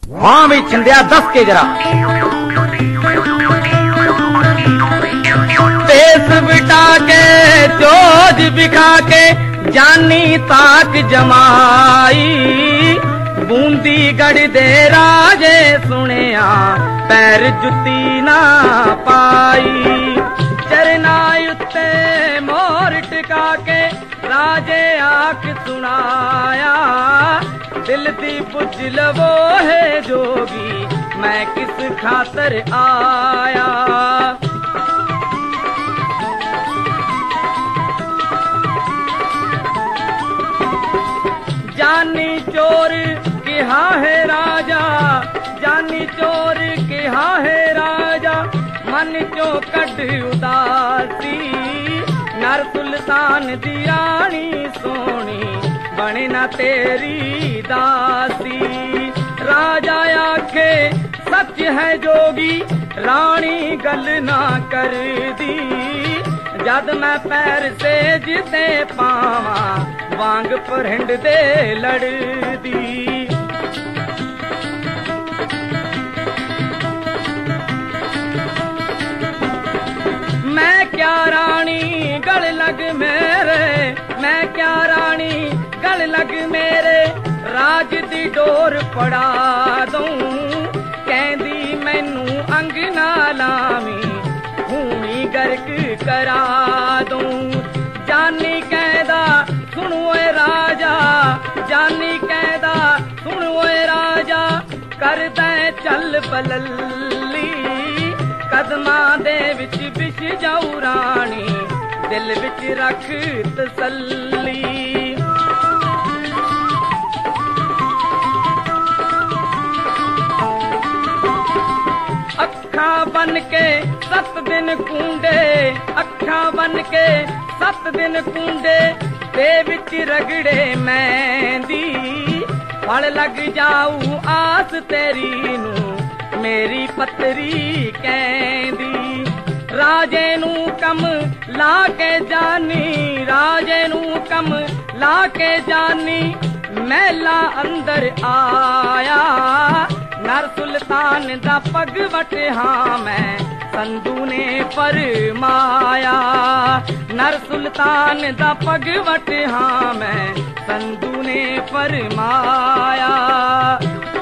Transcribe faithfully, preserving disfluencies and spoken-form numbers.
हां भी छिंदिया दस के जरा पेस बिटा के चोज बिखा के जानी ताक जमाई बूंदी गढ़ दे राजे सुनिया पैर जुती ना पाई चरना उत्ते मोर टिका के राजे आख सुनाया दिल दी पुछ लवो है जोगी मैं किस खातर आया जानी चोर कहा है राजा जानी चोर कहा है राजा मन चो कढ़ उदासी नर सुल्तान दी रानी सोनी बने ना तेरी दासी राजा आखे सच है जोगी रानी गल ना कर दी जद मैं पैर से जिते पावा वांग परहिंड दे लड़ दी मैं क्या रानी गल लग मेरे मैं क्या रानी गल लग मेरे राज दी डोर पड़ा दूं कहंदी मैनू अंग ना लावी हूणी गर्क करा दूं जानी कहदा सुन ओए राजा जानी कहदा सुन ओए राजा करदा चल पलल्ली कदमां दे विच विछ जाऊ रानी दिल विच रख तसल्ली अखा बन के सत दिन कूंडे अखा बन के सत दिन कूंडे दे विच रगड़े मेहंदी फल लग जाऊ आस तेरी नू मेरी पतरी कहंदी राजे नू कम ला के जानी राजे नू कम ला के जानी महला अंदर आया नर सुल्तान दा पग वटिहा मैं संधू ने फरमाया नर सुल्तान दा पग वटिहा मैं संधू ने फरमाया